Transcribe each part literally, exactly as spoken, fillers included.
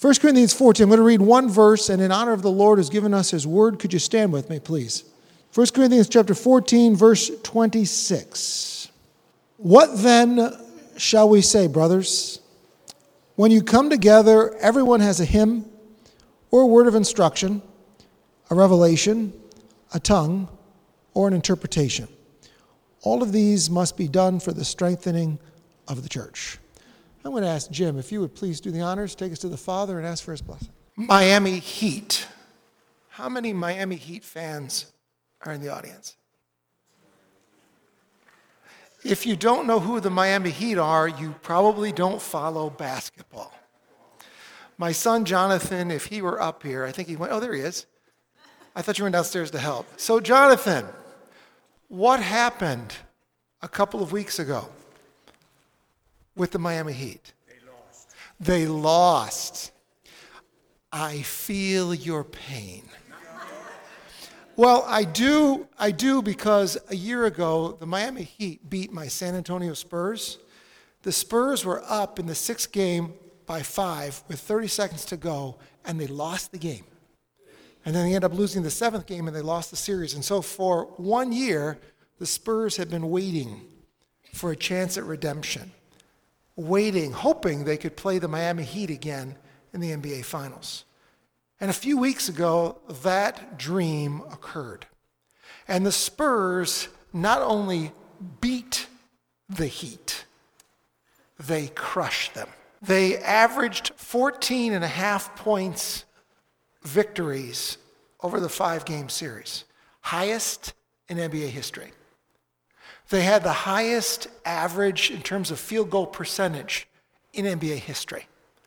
First Corinthians fourteen, I'm going to read one verse, and in honor of the Lord who's given us his word, could you stand with me, please? First Corinthians chapter fourteen, verse twenty-six. What then shall we say, brothers? When you come together, everyone has a hymn or a word of instruction, a revelation, a tongue, or an interpretation. All of these must be done for the strengthening of the church. I'm going to ask Jim if you would please do the honors, take us to the Father, and ask for his blessing. Miami Heat. How many Miami Heat fans are in the audience? If you don't know who the Miami Heat are, you probably don't follow basketball. My son Jonathan, if he were up here, I think he went, oh, there he is. I thought you went downstairs to help. So Jonathan, what happened a couple of weeks ago with the Miami Heat? They lost. They lost. I feel your pain. Well, I do, I do because a year ago, the Miami Heat beat my San Antonio Spurs. The Spurs were up in the sixth game by five with thirty seconds to go, and they lost the game. And then they ended up losing the seventh game, and they lost the series. And so for one year, the Spurs had been waiting for a chance at redemption, waiting, hoping they could play the Miami Heat again in the N B A Finals. And a few weeks ago, that dream occurred. And the Spurs not only beat the Heat, they crushed them. They averaged fourteen and a half points victories over the five-game series, highest in N B A history. They had the highest average in terms of field goal percentage in N B A history.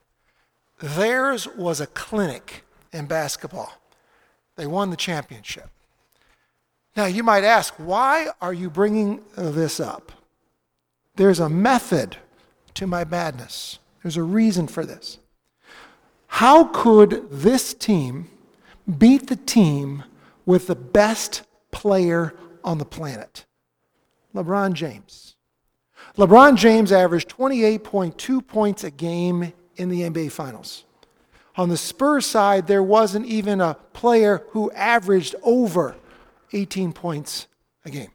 Theirs was a clinic in basketball. They won the championship. Now, you might ask, why are you bringing this up? There's a method to my madness. There's a reason for this. How could this team beat the team with the best player on the planet? LeBron James. LeBron James averaged twenty-eight point two points a game in the N B A Finals. On the Spurs side, there wasn't even a player who averaged over eighteen points a game.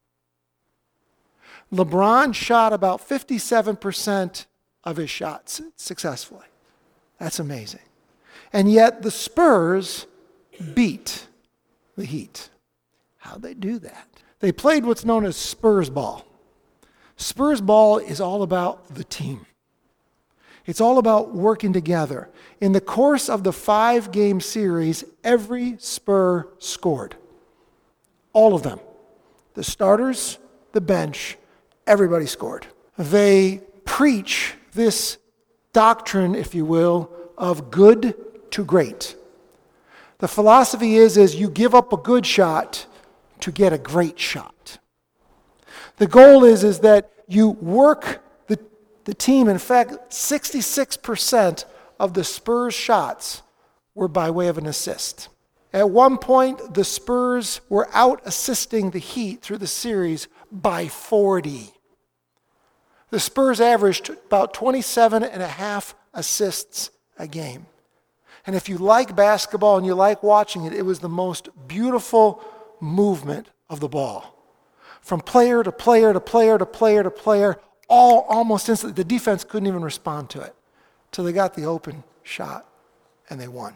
LeBron shot about fifty-seven percent of his shots successfully. That's amazing. And yet the Spurs beat the Heat. How'd they do that? They played what's known as Spurs ball. Spurs ball is all about the team. It's all about working together. In the course of the five-game series, every Spur scored. All of them. The starters, the bench, everybody scored. They preach this doctrine, if you will, of good to great. The philosophy is, is you give up a good shot to get a great shot. The goal is, is that you work the, the team. In fact, sixty-six percent of the Spurs shots were by way of an assist. At one point, the Spurs were out assisting the Heat through the series by forty. The Spurs averaged about twenty-seven and a half assists a game. And if you like basketball and you like watching it, it was the most beautiful movement of the ball. From player to player to player to player to player, all almost instantly. The defense couldn't even respond to it till they got the open shot and they won.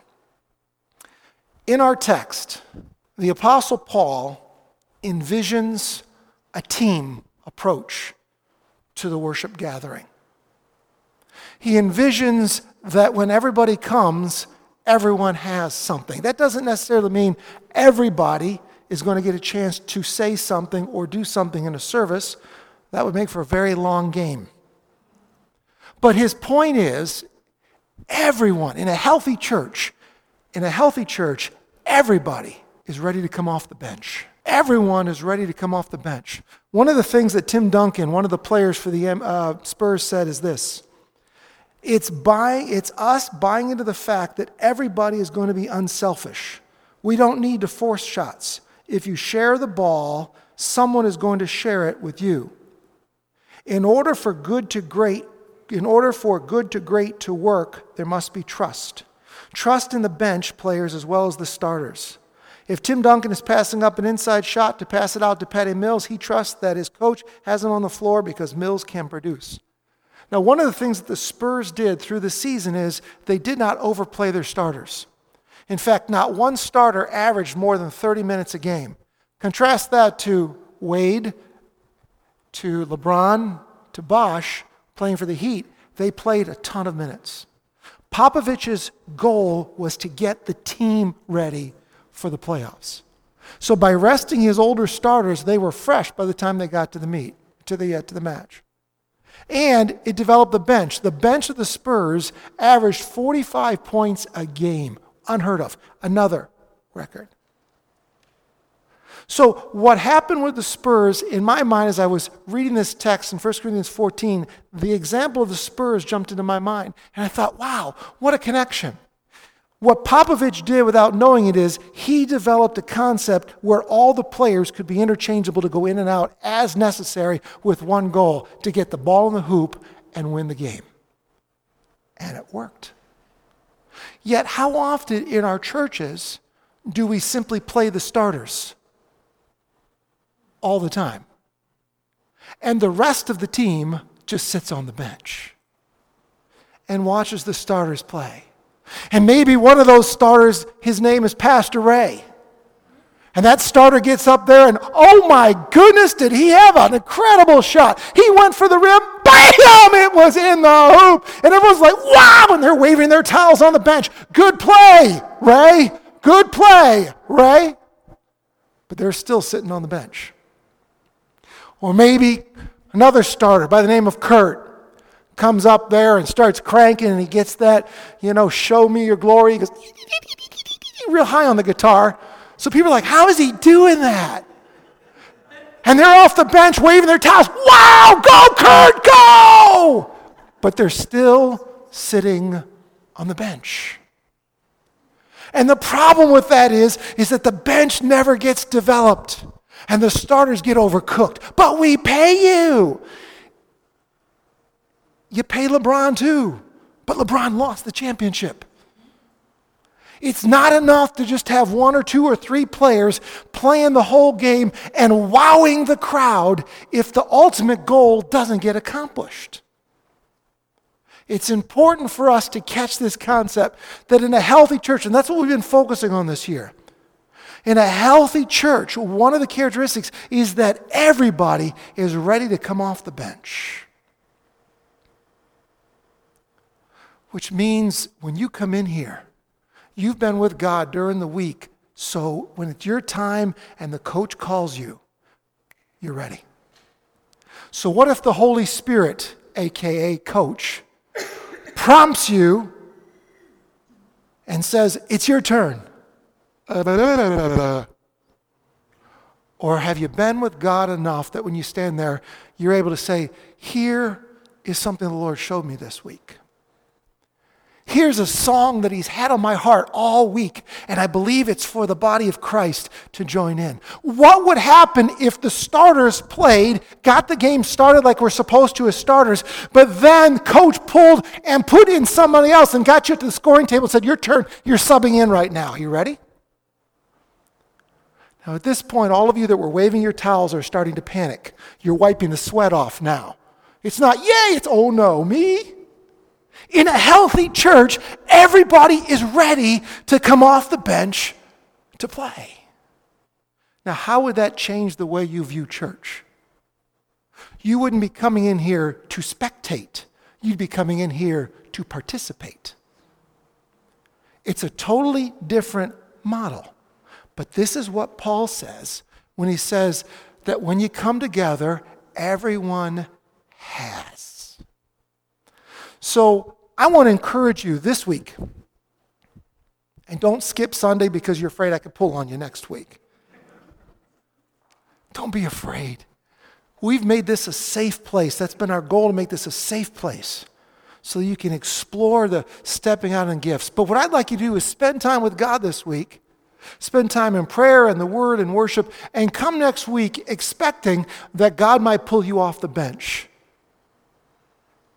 In our text, the Apostle Paul envisions a team approach to the worship gathering. He envisions that when everybody comes, everyone has something. That doesn't necessarily mean everybody is going to get a chance to say something or do something in a service. That would make for a very long game. But his point is, everyone in a healthy church, in a healthy church, everybody is ready to come off the bench. Everyone is ready to come off the bench. One of the things that Tim Duncan, one of the players for the uh, Spurs, said is this. It's buying, it's us buying into the fact that everybody is going to be unselfish. We don't need to force shots. If you share the ball, someone is going to share it with you. In order for good to great in order for good to great to work, there must be trust. Trust in the bench players as well as the starters. If Tim Duncan is passing up an inside shot to pass it out to Patty Mills, he trusts that his coach has him on the floor because Mills can produce. Now, one of the things that the Spurs did through the season is they did not overplay their starters. In fact, not one starter averaged more than thirty minutes a game. Contrast that to Wade, to LeBron, to Bosh playing for the Heat. They played a ton of minutes. Popovich's goal was to get the team ready for the playoffs. So by resting his older starters, they were fresh by the time they got to the meet, to the uh, to the match. And it developed the bench. The bench of the Spurs averaged forty-five points a game. Unheard of. Another record. So what happened with the Spurs, in my mind, as I was reading this text in First Corinthians fourteen, the example of the Spurs jumped into my mind. And I thought, wow, what a connection. What Popovich did without knowing it is he developed a concept where all the players could be interchangeable to go in and out as necessary with one goal, to get the ball in the hoop and win the game. And it worked. Yet how often in our churches do we simply play the starters? All the time. And the rest of the team just sits on the bench and watches the starters play. And maybe one of those starters, his name is Pastor Ray. And that starter gets up there and, oh my goodness, did he have an incredible shot. He went for the rim, bam, it was in the hoop. And everyone's like, wow, and they're waving their towels on the bench. Good play, Ray. Good play, Ray. But they're still sitting on the bench. Or maybe another starter by the name of Kurt comes up there and starts cranking, and he gets that, you know, show me your glory. He goes real high on the guitar. So people are like, how is he doing that? And they're off the bench waving their towels. Wow, go Kurt, go! But they're still sitting on the bench. And the problem with that is, is that the bench never gets developed. And the starters get overcooked. But we pay you. You pay LeBron too. But LeBron lost the championship. It's not enough to just have one or two or three players playing the whole game and wowing the crowd if the ultimate goal doesn't get accomplished. It's important for us to catch this concept that in a healthy church, and that's what we've been focusing on this year, in a healthy church, one of the characteristics is that everybody is ready to come off the bench. Which means when you come in here, you've been with God during the week, so when it's your time and the coach calls you, you're ready. So what if the Holy Spirit, a k a coach, prompts you and says, it's your turn? Or have you been with God enough that when you stand there, you're able to say, here is something the Lord showed me this week. Here's a song that he's had on my heart all week, and I believe it's for the body of Christ to join in. What would happen if the starters played, got the game started like we're supposed to as starters, but then coach pulled and put in somebody else and got you to the scoring table and said, your turn, you're subbing in right now. You ready? Now at this point, all of you that were waving your towels are starting to panic. You're wiping the sweat off now. It's not, yay, it's, oh no, me? In a healthy church, everybody is ready to come off the bench to play. Now, how would that change the way you view church? You wouldn't be coming in here to spectate. You'd be coming in here to participate. It's a totally different model. But this is what Paul says when he says that when you come together, everyone has. So I want to encourage you this week, and don't skip Sunday because you're afraid I could pull on you next week. Don't be afraid. We've made this a safe place. That's been our goal, to make this a safe place so you can explore the stepping out in gifts. But what I'd like you to do is spend time with God this week. Spend time in prayer and the Word and worship, and come next week expecting that God might pull you off the bench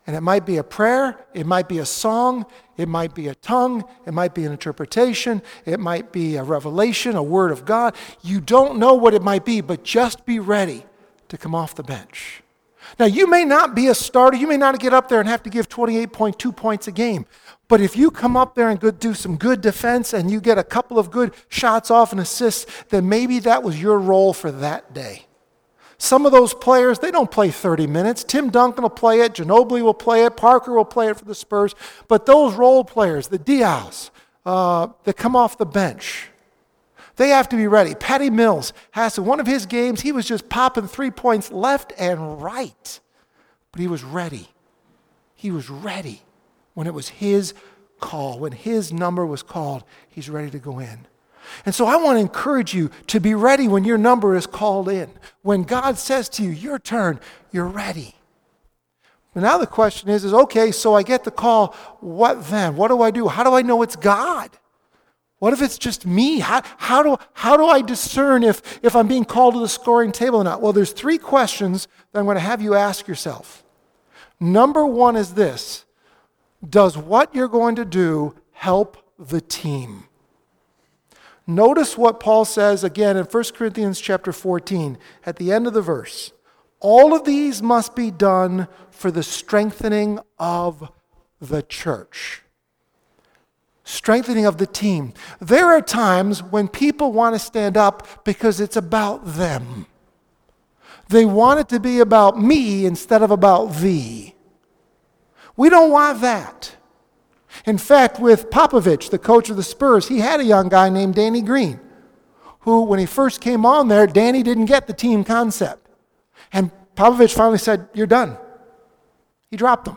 And it might be a prayer, it might be a song, it might be a tongue, it might be an interpretation, it might be a revelation, a word of God. You don't know what it might be, but just be ready to come off the bench. Now, you may not be a starter, you may not get up there and have to give twenty-eight point two points a game. But if you come up there and go do some good defense and you get a couple of good shots off and assists, then maybe that was your role for that day. Some of those players, they don't play thirty minutes. Tim Duncan will play it, Ginobili will play it, Parker will play it for the Spurs. But those role players, the Diaws, uh, that come off the bench, they have to be ready. Patty Mills has to, one of his games, he was just popping three points left and right. But he was ready. He was ready. When it was his call, when his number was called, he's ready to go in. And so I want to encourage you to be ready when your number is called in. When God says to you, your turn, you're ready. But now the question is, is okay, so I get the call, what then? What do I do? How do I know it's God? What if it's just me? How, how, do, how do I discern if, if I'm being called to the scoring table or not? Well, there's three questions that I'm going to have you ask yourself. Number one is this: does what you're going to do help the team? Notice what Paul says again in First Corinthians chapter fourteen, at the end of the verse. All of these must be done for the strengthening of the church. Strengthening of the team. There are times when people want to stand up because it's about them. They want it to be about me instead of about thee. We don't want that. In fact, with Popovich, the coach of the Spurs, he had a young guy named Danny Green, who, when he first came on there, Danny didn't get the team concept. And Popovich finally said, "You're done." He dropped him.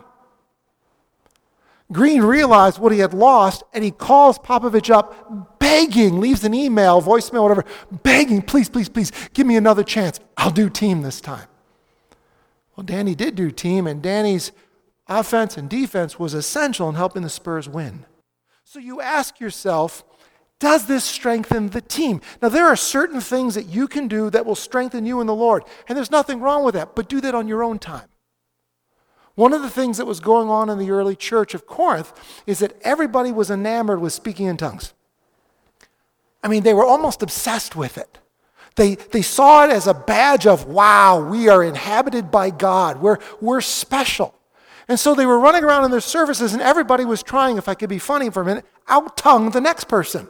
Green realized what he had lost, and he calls Popovich up, begging, leaves an email, voicemail, whatever, begging, please, please, please, give me another chance. I'll do team this time. Well, Danny did do team, and Danny's offense and defense was essential in helping the Spurs win. So you ask yourself, does this strengthen the team? Now, there are certain things that you can do that will strengthen you in the Lord, and there's nothing wrong with that, but do that on your own time. One of the things that was going on in the early church of Corinth is that everybody was enamored with speaking in tongues. I mean, they were almost obsessed with it. They, they saw it as a badge of, wow, we are inhabited by God. We're, we're special. And so they were running around in their services, and everybody was trying, if I could be funny for a minute, out-tongue the next person.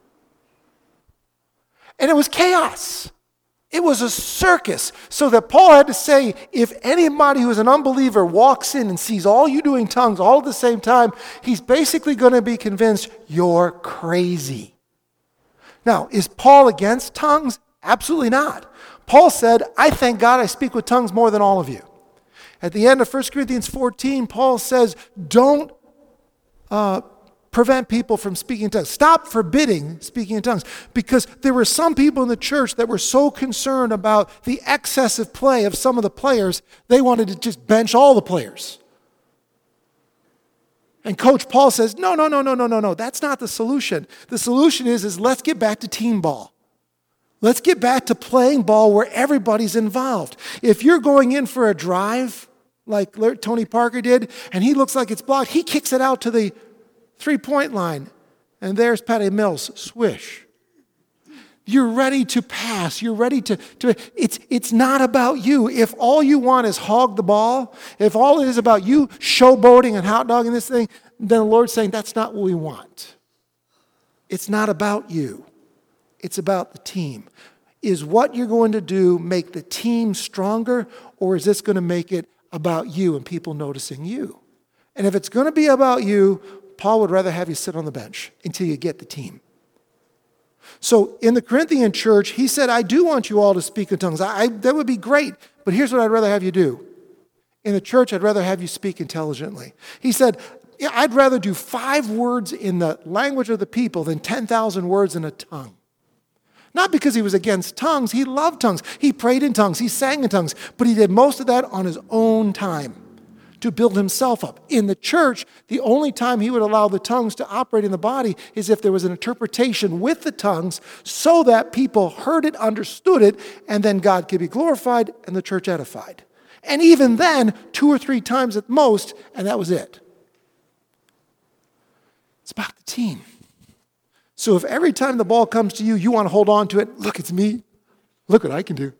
And it was chaos. It was a circus. So that Paul had to say, if anybody who is an unbeliever walks in and sees all you doing tongues all at the same time, he's basically going to be convinced you're crazy. Now, is Paul against tongues? Absolutely not. Paul said, I thank God I speak with tongues more than all of you. At the end of First Corinthians fourteen, Paul says, don't uh, prevent people from speaking in tongues. Stop forbidding speaking in tongues. Because there were some people in the church that were so concerned about the excessive play of some of the players, they wanted to just bench all the players. And Coach Paul says, no, no, no, no, no, no, no. That's not the solution. The solution is, is let's get back to team ball. Let's get back to playing ball where everybody's involved. If you're going in for a drive, like Tony Parker did, and he looks like it's blocked, he kicks it out to the three-point line, and there's Patty Mills, swish. You're ready to pass. You're ready to, to it's, it's not about you. If all you want is hog the ball, if all it is about you showboating and hot dogging this thing, then the Lord's saying that's not what we want. It's not about you. It's about the team. Is what you're going to do make the team stronger, or is this going to make it about you and people noticing you? And if it's going to be about you, Paul would rather have you sit on the bench until you get the team. So in the Corinthian church, he said, I do want you all to speak in tongues. I, I, that would be great, but here's what I'd rather have you do. In the church, I'd rather have you speak intelligently. He said, yeah, I'd rather do five words in the language of the people than ten thousand words in a tongue. Not because he was against tongues. He loved tongues. He prayed in tongues. He sang in tongues. But he did most of that on his own time to build himself up. In the church, the only time he would allow the tongues to operate in the body is if there was an interpretation with the tongues so that people heard it, understood it, and then God could be glorified and the church edified. And even then, two or three times at most, and that was it. It's about the team. So if every time the ball comes to you, you want to hold on to it, look, it's me. Look what I can do.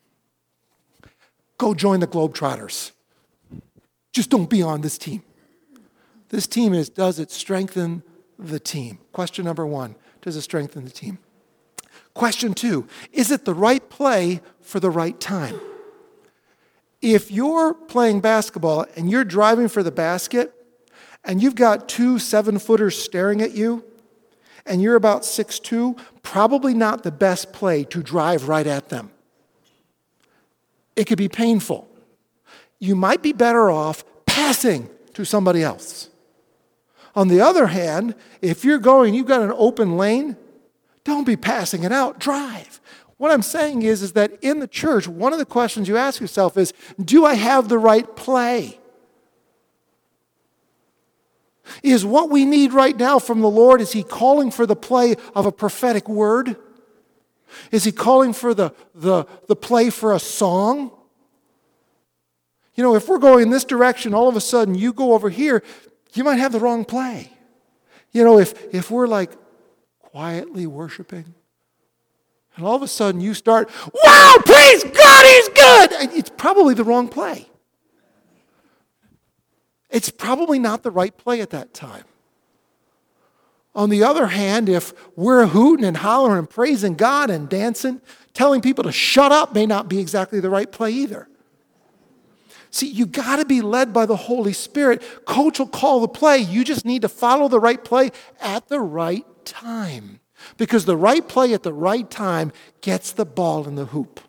Go join the Globetrotters. Just don't be on this team. This team is, does it strengthen the team? Question number one, does it strengthen the team? Question two, is it the right play for the right time? If you're playing basketball and you're driving for the basket and you've got two seven-footers staring at you and you're about six two, probably not the best play to drive right at them. It could be painful. You might be better off passing to somebody else. On the other hand, if you're going, you've got an open lane, don't be passing it out, drive. What I'm saying is, is that in the church, one of the questions you ask yourself is, do I have the right play? Is what we need right now from the Lord, is He calling for the play of a prophetic word? Is He calling for the, the, the play for a song? You know, if we're going in this direction, all of a sudden you go over here, you might have the wrong play. You know, if, if we're like quietly worshiping, and all of a sudden you start, wow, praise God, He's good! It's probably the wrong play. It's probably not the right play at that time. On the other hand, if we're hooting and hollering and praising God and dancing, telling people to shut up may not be exactly the right play either. See, you got to be led by the Holy Spirit. Coach will call the play. You just need to follow the right play at the right time. Because the right play at the right time gets the ball in the hoop.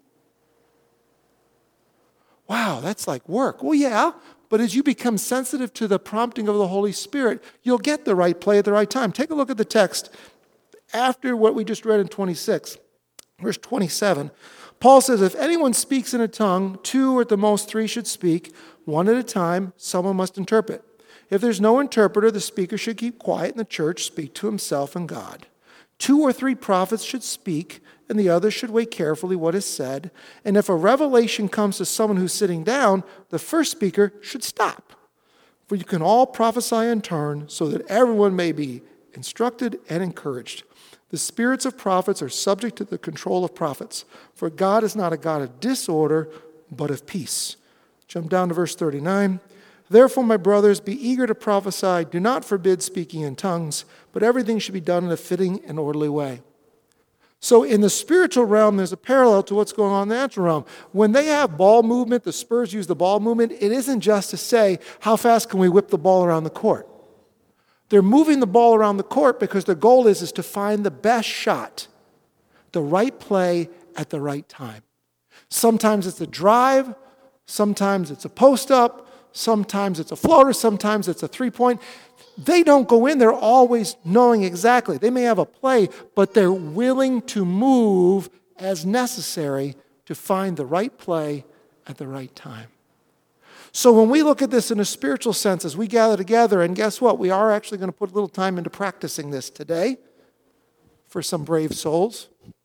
Wow, that's like work. Well, yeah, but as you become sensitive to the prompting of the Holy Spirit, you'll get the right play at the right time. Take a look at the text after what we just read in twenty-six, verse twenty-seven. Paul says, if anyone speaks in a tongue, two or at the most three should speak, one at a time, someone must interpret. If there's no interpreter, the speaker should keep quiet and the church speak to himself and God. Two or three prophets should speak, and the others should weigh carefully what is said. And if a revelation comes to someone who's sitting down, the first speaker should stop. For you can all prophesy in turn, so that everyone may be instructed and encouraged. The spirits of prophets are subject to the control of prophets, for God is not a God of disorder, but of peace. Jump down to verse thirty-nine. Therefore, my brothers, be eager to prophesy. Do not forbid speaking in tongues, but everything should be done in a fitting and orderly way. So in the spiritual realm, there's a parallel to what's going on in the natural realm. When they have ball movement, the Spurs use the ball movement, it isn't just to say, how fast can we whip the ball around the court? They're moving the ball around the court because their goal is, is to find the best shot, the right play at the right time. Sometimes it's a drive, sometimes it's a post-up, sometimes it's a floater, sometimes it's a three-point. They don't go in there always knowing exactly. They may have a play, but they're willing to move as necessary to find the right play at the right time. So when we look at this in a spiritual sense, as we gather together, and guess what? We are actually going to put a little time into practicing this today for some brave souls.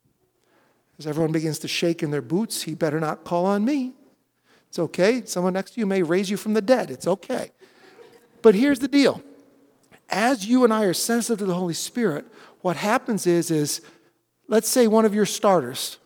As everyone begins to shake in their boots, he better not call on me. It's okay. Someone next to you may raise you from the dead. It's okay. But here's the deal. As you and I are sensitive to the Holy Spirit, what happens is, is let's say one of your starters,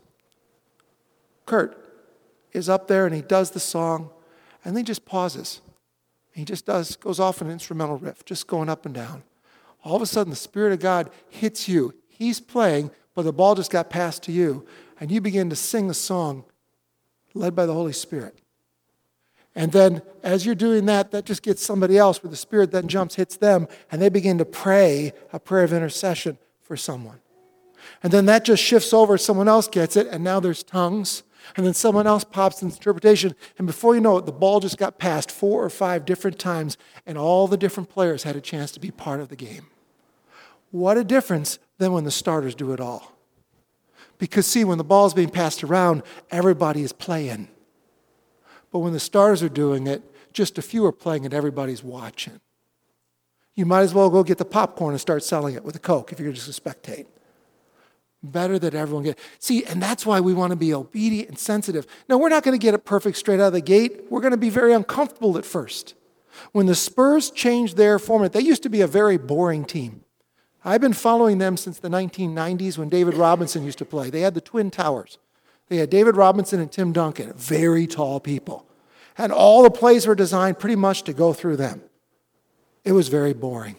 Kurt, is up there and he does the song, and then he just pauses. He just does, goes off an instrumental riff, just going up and down. All of a sudden, the Spirit of God hits you. He's playing, but the ball just got passed to you, and you begin to sing the song led by the Holy Spirit. And then as you're doing that, that just gets somebody else where the Spirit then jumps, hits them, and they begin to pray a prayer of intercession for someone. And then that just shifts over, someone else gets it, and now there's tongues. And then someone else pops in interpretation, and before you know it, the ball just got passed four or five different times, and all the different players had a chance to be part of the game. What a difference than when the starters do it all. Because see, when the ball is being passed around, everybody is playing. But when the stars are doing it, just a few are playing and everybody's watching. You might as well go get the popcorn and start selling it with a Coke if you're just a spectate. Better that everyone get. See, and that's why we want to be obedient and sensitive. Now, we're not going to get it perfect straight out of the gate. We're going to be very uncomfortable at first. When the Spurs changed their format, they used to be a very boring team. I've been following them since the nineteen nineties when David Robinson used to play. They had the Twin Towers. They had David Robinson and Tim Duncan, very tall people. And all the plays were designed pretty much to go through them. It was very boring.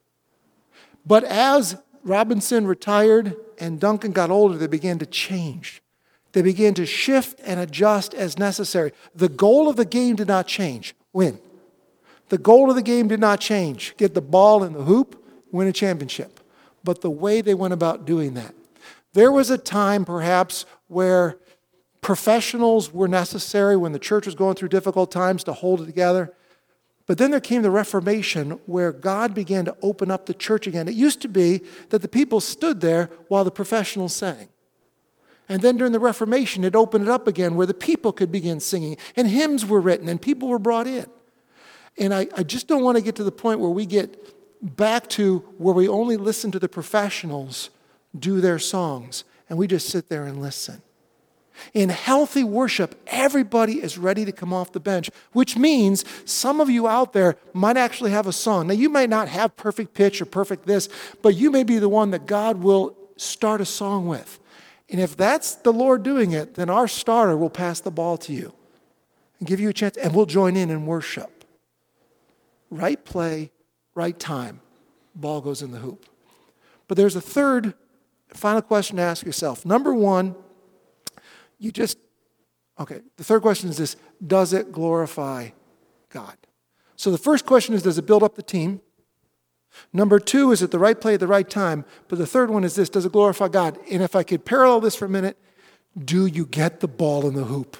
But as Robinson retired and Duncan got older, they began to change. They began to shift and adjust as necessary. The goal of the game did not change. Win. The goal of the game did not change. Get the ball in the hoop, win a championship. But the way they went about doing that. There was a time, perhaps, where professionals were necessary when the church was going through difficult times to hold it together. But then there came the Reformation where God began to open up the church again. It used to be that the people stood there while the professionals sang. And then during the Reformation, it opened it up again where the people could begin singing. And hymns were written and people were brought in. And I, I just don't want to get to the point where we get back to where we only listen to the professionals do their songs and we just sit there and listen. In healthy worship, everybody is ready to come off the bench, which means some of you out there might actually have a song. Now, you might not have perfect pitch or perfect this, but you may be the one that God will start a song with. And if that's the Lord doing it, then our starter will pass the ball to you and give you a chance, and we'll join in and worship. Right play, right time, ball goes in the hoop. But there's a third, final question to ask yourself. Number one, You just, okay, the third question is this: does it glorify God? So the first question is, does it build up the team? Number two, is it the right play at the right time? But the third one is this: does it glorify God? And if I could parallel this for a minute, do you get the ball in the hoop?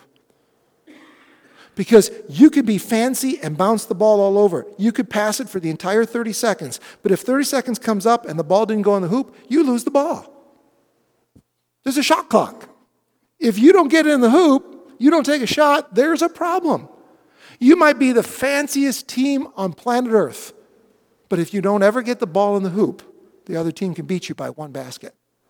Because you could be fancy and bounce the ball all over. You could pass it for the entire thirty seconds. But if thirty seconds comes up and the ball didn't go in the hoop, you lose the ball. There's a shot clock. If you don't get in the hoop, you don't take a shot, there's a problem. You might be the fanciest team on planet Earth, but if you don't ever get the ball in the hoop, the other team can beat you by one basket.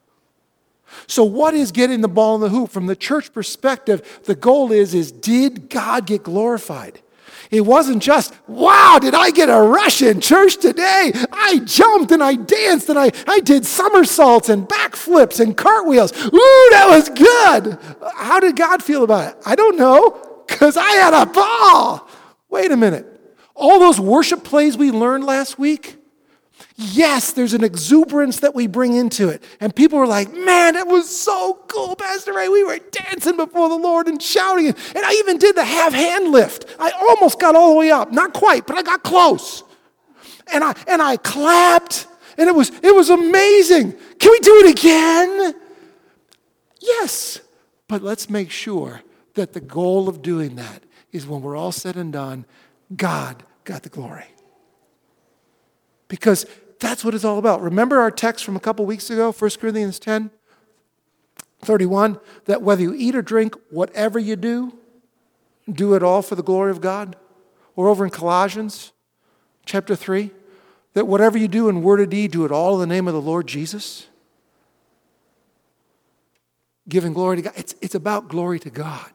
So what is getting the ball in the hoop? From the church perspective, the goal is, is did God get glorified? It wasn't just, wow, did I get a rush in church today? I jumped and I danced and I, I did somersaults and backflips and cartwheels. Ooh, that was good. How did God feel about it? I don't know, because I had a ball. Wait a minute. All those worship plays we learned last week, yes, there's an exuberance that we bring into it. And people were like, man, that was so cool, Pastor Ray. We were dancing before the Lord and shouting. And I even did the half hand lift. I almost got all the way up. Not quite, but I got close. And I and I clapped. And it was it was amazing. Can we do it again? Yes. But let's make sure that the goal of doing that is when we're all said and done, God got the glory. Because that's what it's all about. Remember our text from a couple weeks ago, First Corinthians ten, thirty-one, that whether you eat or drink, whatever you do, do it all for the glory of God? Or over in Colossians chapter three, that whatever you do in word or deed, do it all in the name of the Lord Jesus? Giving glory to God. It's, it's about glory to God.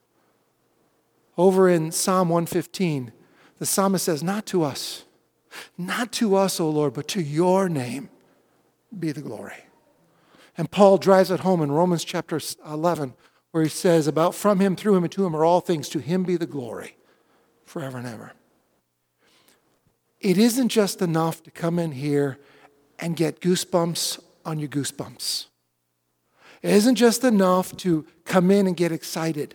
Over in Psalm one fifteen, the psalmist says, not to us, not to us, O Lord, but to your name be the glory. And Paul drives it home in Romans chapter eleven, where he says about from him, through him, and to him are all things. To him be the glory forever and ever. It isn't just enough to come in here and get goosebumps on your goosebumps. It isn't just enough to come in and get excited.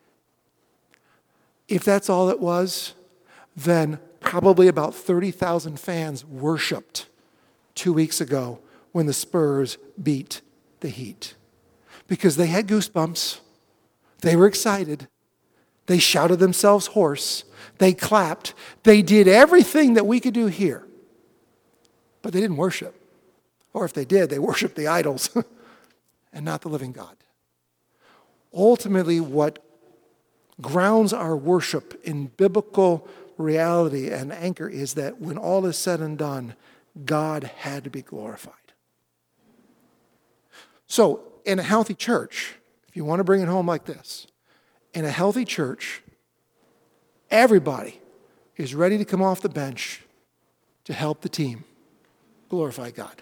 If that's all it was, then probably about thirty thousand fans worshiped two weeks ago when the Spurs beat the Heat. Because they had goosebumps. They were excited. They shouted themselves hoarse. They clapped. They did everything that we could do here. But they didn't worship. Or if they did, they worshiped the idols and not the living God. Ultimately, what grounds our worship in biblical reality and anchor is that when all is said and done, God had to be glorified. So in a healthy church, if you want to bring it home like this, in a healthy church, everybody is ready to come off the bench to help the team glorify God.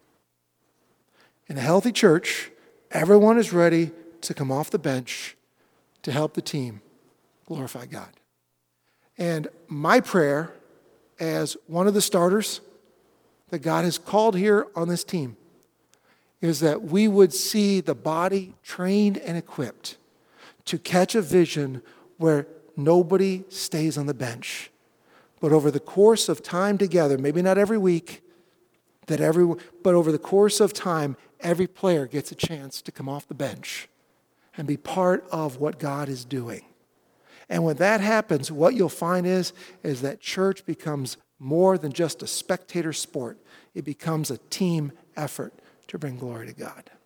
In a healthy church, everyone is ready to come off the bench to help the team glorify God. And my prayer as one of the starters that God has called here on this team is that we would see the body trained and equipped to catch a vision where nobody stays on the bench. But over the course of time together, maybe not every week, that every, but over the course of time, every player gets a chance to come off the bench and be part of what God is doing. And when that happens, what you'll find is, is that church becomes more than just a spectator sport. It becomes a team effort to bring glory to God.